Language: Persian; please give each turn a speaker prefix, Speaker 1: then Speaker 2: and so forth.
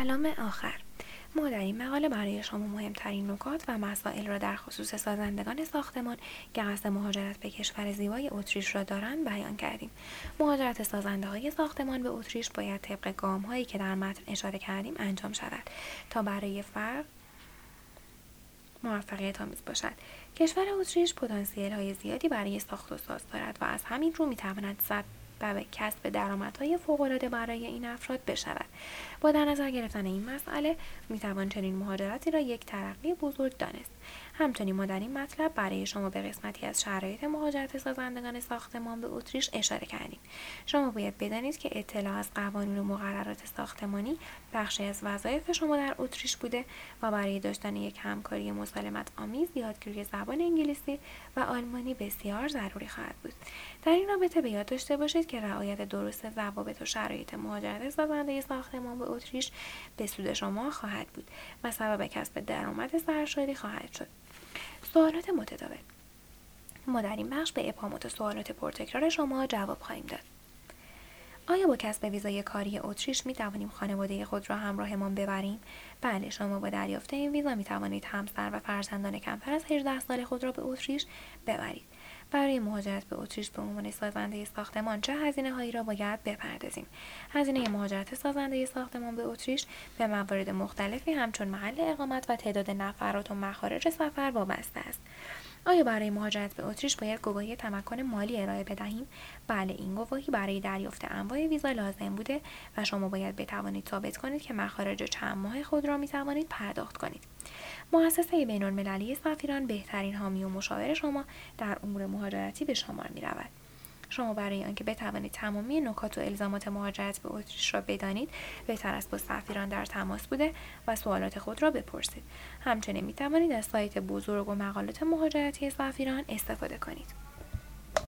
Speaker 1: کلام آخر. ما در این مقاله برای شما مهمترین نکات و مسائل را در خصوص سازندگان ساختمان که قصد مهاجرت به کشور زیبای اتریش را دارند بیان کردیم. مهاجرت سازنده‌های ساختمان به اتریش باید طبق گام‌هایی که در متن اشاره کردیم انجام شود تا برای فرد موفقیت آمیز باشد. کشور اتریش پتانسیل‌های زیادی برای ساخت و ساز دارد و از همین رو می‌تواند سبب کسب درآمدهای فوق‌العاده برای این افراد بشود. با در نظر گرفتن این مسئله میتوان چنین مهاجرتی را یک ترقی بزرگ دانست. همچنین ما در این مطلب برای شما به قسمتی از شرایط مهاجرت سازندگان ساختمان به اتریش اشاره کردیم. شما باید بدانید که اطلاع از قوانین و مقررات ساختمانی بخشی از وظایف شما در اتریش بوده و برای داشتن یک همکاری مسالمت آمیز یادگیری زبان انگلیسی و آلمانی بسیار ضروری خواهد بود. در این رابطه به یاد داشته باشید که رعایت درست ضوابط و شرایط مهاجرت سازنده ساختمان به اتریش به سود شما خواهد بود و سبب کسب درآمد سرشاری خواهد شد. سوالات متداول. ما در این بخش به ابهامات و سوالات پرتکرار شما جواب خواهیم داد. آیا با کسب ویزای کاری اتریش می توانیم خانواده خود را همراهمان ببریم؟ بله، شما با دریافت این ویزا می توانید همسر و فرزندان کمتر از 18 سال خود را به اتریش ببرید. برای مهاجرت به اتریش به عنوان سازنده ساختمان چه هزینه‌هایی را باید بپردازیم؟ هزینه مهاجرت سازنده ساختمان به اتریش به موارد مختلفی همچون محل اقامت و تعداد نفرات و مخارج سفر وابسته است. آیا برای مهاجرت به اتریش باید گواهی تمکن مالی ارائه بدهیم؟ بله، این گواهی برای دریافت انواع ویزا لازم بوده و شما باید بتوانید ثابت کنید که مخارج چند ماه خود را می‌توانید پرداخت کنید. مؤسسه بین‌المللی سفیران بهترین حامی و مشاور شما در امور مهاجرتی به شمار می‌رود. شما برای آنکه بتوانید تمامی نکات و الزامات مهاجرت به اتریش را بدانید، بهتر است با سفیران در تماس بوده و سوالات خود را بپرسید. همچنین می‌توانید از سایت بزرگ و مقالات مهاجرتی سفیران استفاده کنید.